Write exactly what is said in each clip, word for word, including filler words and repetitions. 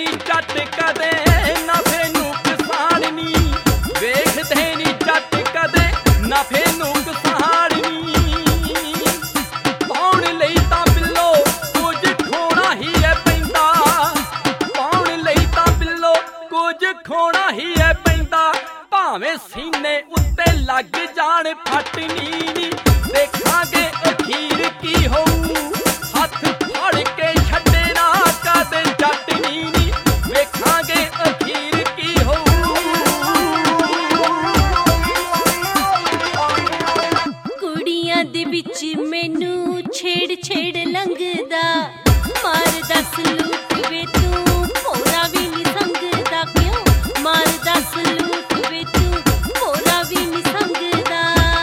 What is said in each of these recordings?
ਨੀ ਜੱਟ ਕਦੇ ਨਫੇ ਨੂੰ ਕਿਸਾਨ ਨੀ, ਵੇਖਦੇ ਨੀ ਜੱਟ ਕਦੇ ਨਫੇ ਨੂੰ ਕਿਸਾਨ ਨੀ। ਪਾਉਣ ਲਈ ਤਾਂ ਬਿੱਲੋ ਕੁਝ ਖੋਣਾ ਹੀ ਹੈ ਪੈਂਦਾ, ਪਾਉਣ ਲਈ ਤਾਂ ਬਿੱਲੋ ਕੁਝ ਖੋਣਾ ਹੀ ਹੈ ਪੈਂਦਾ। ਭਾਵੇਂ ਸੀਨੇ ਉੱਤੇ ਲੱਗ ਜਾਣ ਫੱਟਨੀ ਨੀ, ਦੇਖਾਂਗੇ ਅਖੀਰ ਕੀ ਹੋਊ। ਹੱਥ ਫੜ ਕੇ ਛੱਡੇ ਨਾ ਕਦੇ ਜੱਟਨੀ ਨੀ, ਵੇਖਾਂਗੇ ਅਖੀਰ ਕੀ ਹੋਊ। ਕੁੜੀਆਂ ਦੇ ਵਿੱਚ ਮੈਨੂੰ ਛੇੜ ਛੇੜ ਲੰਘਦਾ, ਮਾਰਦਾ ਸਲੂਟ ਵੇ ਤੂੰ ਭੋਰਾ ਵੀ ਨੀ ਸੰਗਦਾ। ਕਿਉਂ ਮਾਰਦਾ ਸਲੂਟ ਵੇ ਤੂੰ ਭੋਰਾ ਵੀ ਨੀ ਸੰਗਦਾ।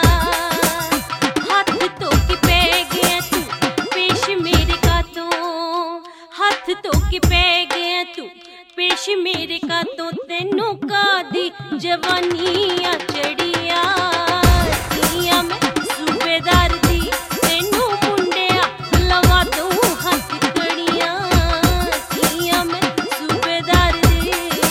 ਹੱਥ ਧੋ ਕੇ ਪੈ ਗਿਆ ਤੂੰ ਪੇਸ਼ ਮੇਰੇ ਕਾਤੋਂ, ਹੱਥ ਧੋ ਕੇ ਪੈ ਗਿਆ ਤੂੰ ਪੇਸ਼ ਮੇਰੇ ਕਾਤੋਂ। ਤੈਨੂੰ ਕਾਦੀ ਜਵਾਨੀਆਂ ਚੜੀਆਂ ਧੀਆਂ ਮੈਂ ਸੂਬੇਦਾਰ ਦੀ, ਤੈਨੂੰ ਮੁੰਡਿਆ ਲਵਾ ਦੂੰ ਹੱਥ ਕੜੀਆਂ ਧੀਆਂ ਮੈਂ ਸੂਬੇਦਾਰ ਦੀ।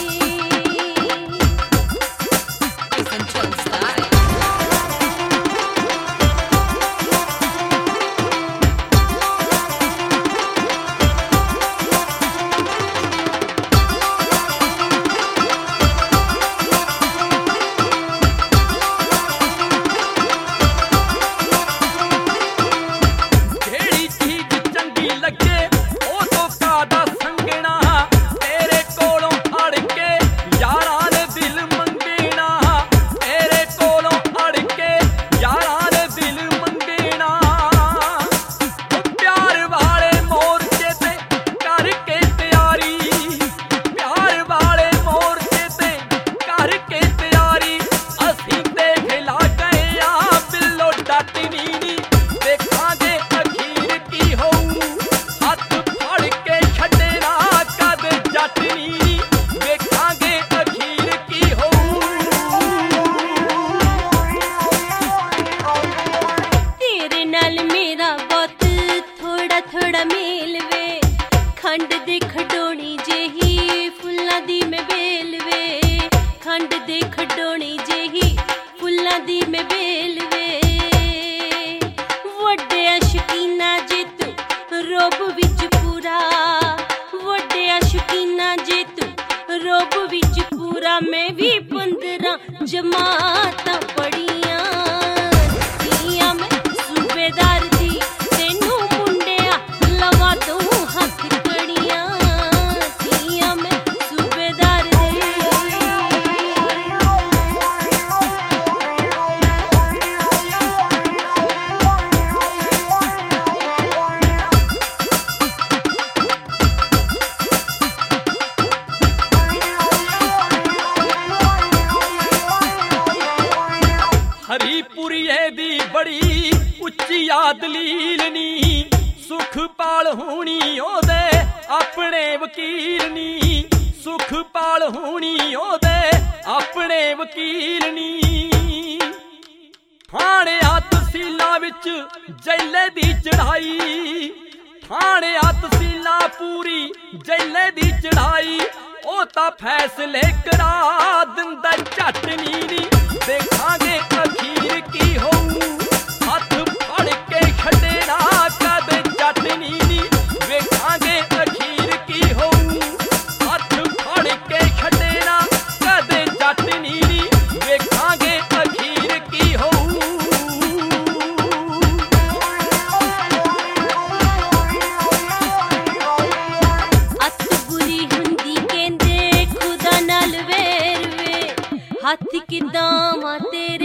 ਜਿਹੜੀ ਚੀਜ਼ ਚੰਗੀ ਲੱਗੇ ਉਹ ਤੋਂ ਕਾਦਾ ਸੰਗਣਾ, ਤੇਰੇ ਕੋਲੋਂ ਅੜ ਕੇ ਯਾਰਾਂ ਨੇ ਦਿਲ ਮੰਗਣਾ, ਤੇਰੇ ਕੋਲੋਂ ਅੜ ਕੇ ਯਾਰਾਂ ਨੇ ਦਿਲ ਮੰਗਣਾ। ਉਹ ਪਿਆਰ ਵਾਲੇ ਮੋਰਚੇ ਤੇ ਕਰਕੇ ਤਿਆਰੀ, ਪਿਆਰ ਵਾਲੇ ਮੋਰਚੇ ਤੇ ਕਰਕੇ ਤਿਆਰੀ। ਅਸੀਂ ਦੇਖ ਲਾ ਗਏ ਆ ਬਿੱਲੋ ਡੱਟਨੀ ਨੀ, ਦੇਖਾਂਗੇ ਅਖੀਰ ਕੀ ਹੋਊ। ਹੱਥ ਫੜ ਕੇ ਛੱਡੇ ਨਾ ਕਦੇ ਜੱਟਨੀ ਨੀ, ਵੇਖਾਂਗੇ ਅਖੀਰ ਕੀ ਹੋਊ। ਤੇਰੇ ਨਾਲ ਮੇਰਾ ਬਹੁਤ ਥੋੜਾ ਥੋੜਾ ਮੇਲ ਵੇ, ਖੰਡ ਦੇ ਖਡੋਣੀ ਜਿਹੀ ਫੁੱਲਾਂ ਦੀ ਮੈਂ ਬੇਲ ਵੇ, ਖੰਡ ਦੇ ਖਡੋਣੀ ਜਿਹੀ ਫੁੱਲਾਂ ਦੀ ਮੈਂ ਬੇਲ ਵੇ। ਵੱਡਿਆ ਸ਼ਕੀਨਾ ਜੇ ਤੂੰ ਰੋਬ ਵਿੱਚ ਪੂਰਾ, ਵੱਡਿਆ ਸ਼ਕੀਨਾ ਜੇ ਤੂੰ ਰੋਬ ਵਿੱਚ ਪੂਰਾ। ਮੈਂ ਵੀ ਪੰਦਰਾਂ ਜਮਾਤਾਂ ਪੜੀਆਂ ਧੀਆਂ ਮੈਂ ਸੂਬੇਦਾਰ ਦੀ, ਤੈਨੂੰ ਮੁੰਡਿਆ ਲਵਾ ਦੂੰ ਹੱਥ ਕੜੀਆਂ ਧੀਆਂ ਮੈਂ ਸੂਬੇਦਾਰ ਦੀ। ਹਰੀਪੁਰੀਏ ਦੀ ਬੜੀ ਉੱਚੀ ਆ ਦਲੀਲ ਨੀ, ਸੁਖਪਾਲ ਹੋਣੀ ਉਹਦੇ ਆਪਣੇ ਵਕੀਲ ਨੀ, ਸੁਖਪਾਲ ਹੋਣੀ ਉਹਦੇ ਆਪਣੇ ਵਕੀਲ ਨੀ। ਥਾਣਿਆਂ ਤਹਿਸੀਲਾਂ ਵਿੱਚ ਜੈਲੇ ਦੀ ਚੜਾਈ, ਥਾਣਿਆਂ ਤਹਿਸੀਲਾਂ ਪੂਰੀ ਜੈਲੇ ਦੀ ਚੜਾਈ। ਉਹ ਤਾਂ ਫੈਸਲੇ ਕਰਾ ਦਿੰਦਾ ਝੱਟਨੀ ਨੀ, ਦੇਖਾਂਗੇ ਅਖੀਰ ਕੀ ਹੋਊ। ਹੱਥ ਫੜ ਕੇ ਛੱਡੇ ਨਾ ਕਦੇ ਜੱਟਨੀ ਨੀ, ਵੇਖਾਂਗੇ ਅਖੀਰ ਕੀ ਹੋਊ। ਹੱਥ ਫੜ ਕੇ ਛੱਡੇ ਨਾ ਕਦੇ ਜੱਟਨੀ ਨੀ, ਵੇਖਾਂਗੇ ਅਖੀਰ ਕੀ ਹੋਊ। ਅੱਤ ਬੁਰੀ ਹੁੰਦੀ ਕਹਿੰਦੇ ਖੁਦਾ ਨਾਲ ਵੇਰ ਵੇ, ਹੱਥ ਕਿਦਾਂ ਵਾ ਤੇਰੇ